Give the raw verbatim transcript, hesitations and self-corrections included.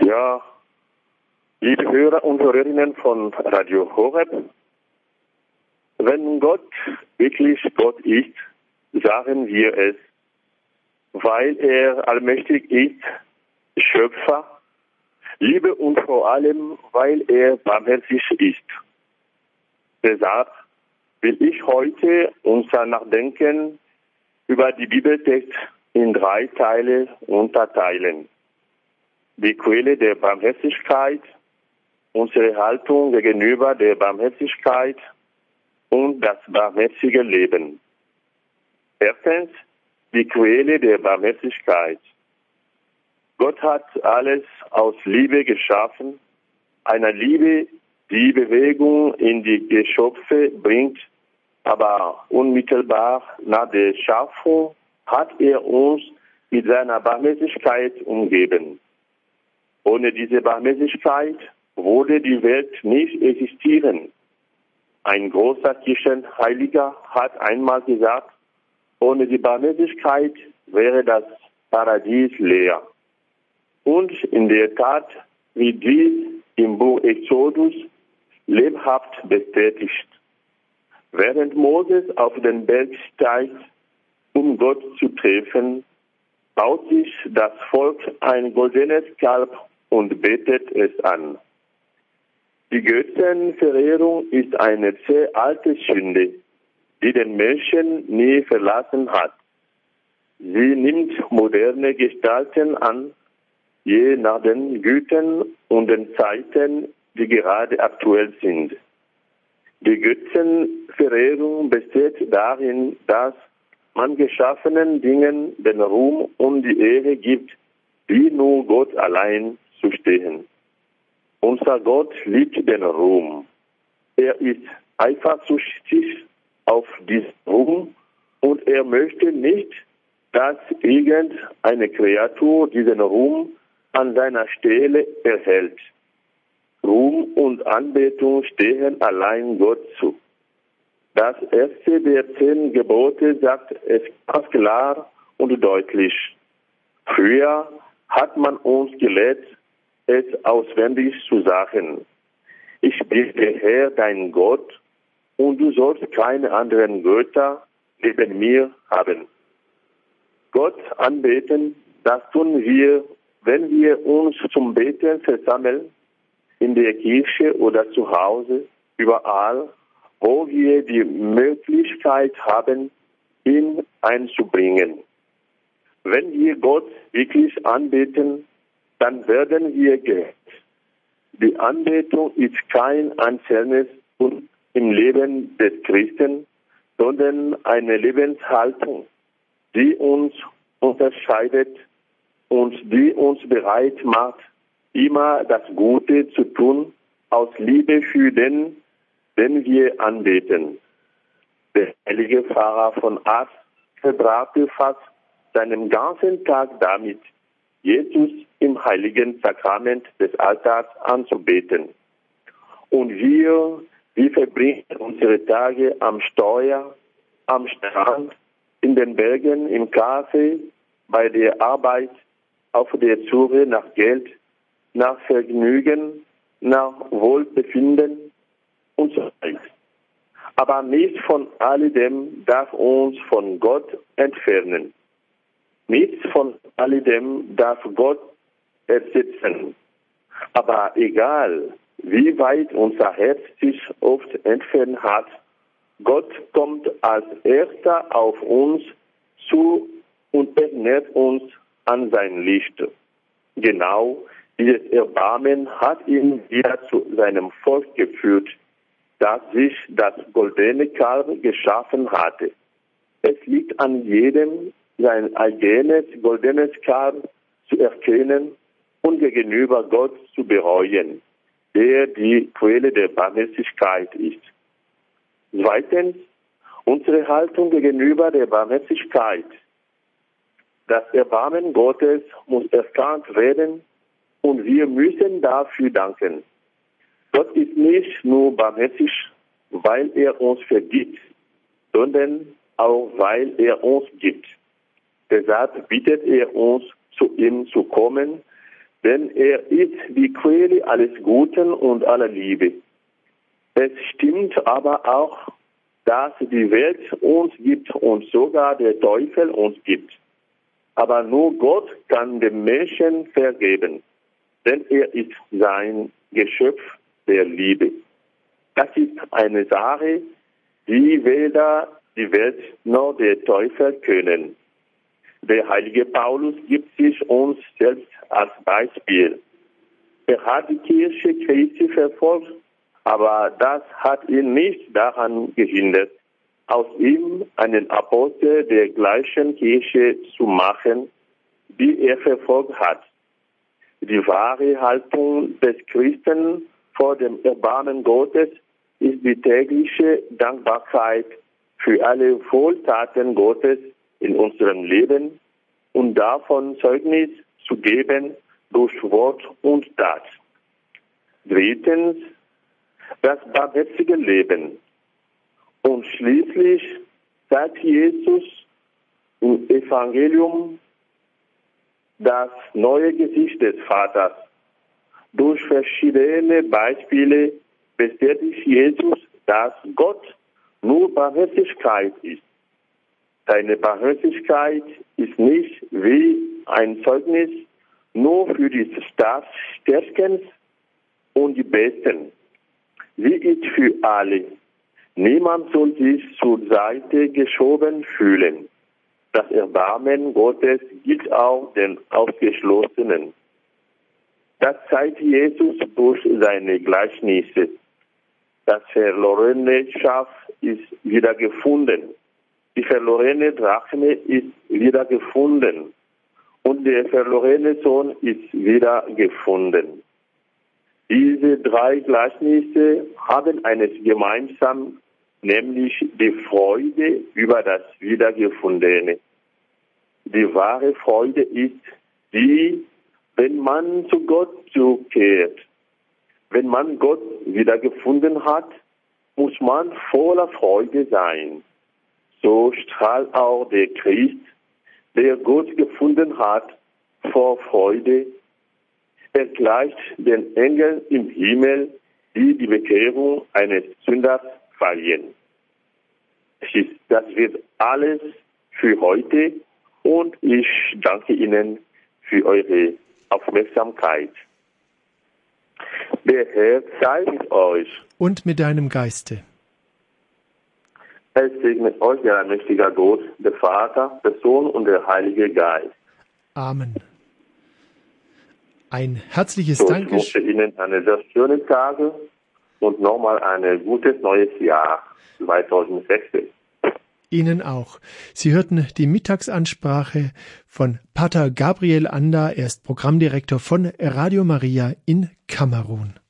Ja, liebe Hörer und Hörerinnen von Radio Horeb, wenn Gott wirklich Gott ist, sagen wir es, weil er allmächtig ist, Schöpfer, Liebe und vor allem, weil er barmherzig ist. Deshalb will ich heute unser Nachdenken über die Bibeltext in drei Teile unterteilen. Die Quelle der Barmherzigkeit, unsere Haltung gegenüber der Barmherzigkeit und das barmherzige Leben. Erstens, die Quelle der Barmherzigkeit. Gott hat alles aus Liebe geschaffen, einer Liebe, die Bewegung in die Geschöpfe bringt, aber unmittelbar nach der Schöpfung hat er uns mit seiner Barmherzigkeit umgeben. Ohne diese Barmherzigkeit würde die Welt nicht existieren. Ein großer Kirchenheiliger hat einmal gesagt, ohne die Barmherzigkeit wäre das Paradies leer. Und in der Tat wird dies im Buch Exodus lebhaft bestätigt. Während Moses auf den Berg steigt, um Gott zu treffen, baut sich das Volk ein goldenes Kalb und betet es an. Die Götzenverehrung ist eine sehr alte Sünde, die den Menschen nie verlassen hat. Sie nimmt moderne Gestalten an, je nach den Gütern und den Zeiten, die gerade aktuell sind. Die Götzenverehrung besteht darin, dass man geschaffenen Dingen den Ruhm und die Ehre gibt, die nur Gott allein zustehen. Unser Gott liebt den Ruhm. Er ist eifersüchtig auf diesen Ruhm und er möchte nicht, dass irgendeine Kreatur diesen Ruhm an seiner Stelle erhält. Ruhm und Anbetung stehen allein Gott zu. Das erste der zehn Gebote sagt es ganz klar und deutlich. Früher hat man uns gelehrt, es auswendig zu sagen. Ich bin der Herr, dein Gott, und du sollst keine anderen Götter neben mir haben. Gott anbeten, das tun wir, wenn wir uns zum Beten versammeln, in der Kirche oder zu Hause, überall, wo wir die Möglichkeit haben, ihn einzubringen. Wenn wir Gott wirklich anbeten, dann werden wir gerecht. Die Anbetung ist kein einzelnes und im Leben des Christen, sondern eine Lebenshaltung, die uns unterscheidet und die uns bereit macht, immer das Gute zu tun, aus Liebe für den, den wir anbeten. Der heilige Pfarrer von Ars verbrachte fast seinen ganzen Tag damit, Jesus im heiligen Sakrament des Altars anzubeten. Und wir, wir verbringen unsere Tage am Steuer, am Strand, in den Bergen, im Café, bei der Arbeit, auf der Suche nach Geld, nach Vergnügen, nach Wohlbefinden und so weiter. Aber nichts von alledem darf uns von Gott entfernen. Nichts von alledem darf Gott ersetzen. Aber egal, wie weit unser Herz sich oft entfernt hat, Gott kommt als Erster auf uns zu und erinnert uns an sein Licht. Genau dieses Erbarmen hat ihn wieder zu seinem Volk geführt, das sich das goldene Kalb geschaffen hatte. Es liegt an jedem, sein eigenes goldenes Kalb zu erkennen und gegenüber Gott zu bereuen, der die Quelle der Barmherzigkeit ist. Zweitens, unsere Haltung gegenüber der Barmherzigkeit. Das Erbarmen Gottes muss erkannt werden und wir müssen dafür danken. Gott ist nicht nur barmherzig, weil er uns vergibt, sondern auch weil er uns gibt. Deshalb bittet er uns, zu ihm zu kommen, denn er ist die Quelle alles Guten und aller Liebe. Es stimmt aber auch, dass die Welt uns gibt und sogar der Teufel uns gibt. Aber nur Gott kann dem Menschen vergeben, denn er ist sein Geschöpf der Liebe. Das ist eine Sache, die weder die Welt noch der Teufel können. Der heilige Paulus gibt sich uns selbst als Beispiel. Er hat die Kirche Christi verfolgt, aber das hat ihn nicht daran gehindert, aus ihm einen Apostel der gleichen Kirche zu machen, die er verfolgt hat. Die wahre Haltung des Christen vor dem Erbarmen Gottes ist die tägliche Dankbarkeit für alle Wohltaten Gottes in unserem Leben und davon Zeugnis zu geben durch Wort und Tat. Drittens, das barmherzige Leben. Und schließlich sagt Jesus im Evangelium das neue Gesicht des Vaters. Durch verschiedene Beispiele bestätigt Jesus, dass Gott nur Barmherzigkeit ist. Seine Barmherzigkeit ist nicht wie ein Zeugnis nur für die Stärksten und die Besten. Sie ist für alle. Niemand soll sich zur Seite geschoben fühlen. Das Erbarmen Gottes gilt auch den Ausgeschlossenen. Das zeigt Jesus durch seine Gleichnisse. Das verlorene Schaf ist wiedergefunden. Die verlorene Drachme ist wiedergefunden. Und der verlorene Sohn ist wiedergefunden. Diese drei Gleichnisse haben eines gemeinsam, nämlich die Freude über das Wiedergefundene. Die wahre Freude ist die, wenn man zu Gott zurückkehrt. Wenn man Gott wiedergefunden hat, muss man voller Freude sein. So strahlt auch der Christ, der Gott gefunden hat, vor Freude. Er gleicht den Engeln im Himmel, die die Bekehrung eines Sünders feiern. Das wird alles für heute und ich danke Ihnen für eure Aufmerksamkeit. Der Herr sei mit euch. Und mit deinem Geiste. Es segnet euch der allmächtige Gott, der Vater, der Sohn und der Heilige Geist. Amen. Ein herzliches so, Dankeschön. Ich wünsche Ihnen eine sehr schöne Tage und nochmal ein gutes neues Jahr zweitausendsechzehn. Ihnen auch. Sie hörten die Mittagsansprache von Pater Gabriel Anda, er ist Programmdirektor von Radio Maria in Kamerun.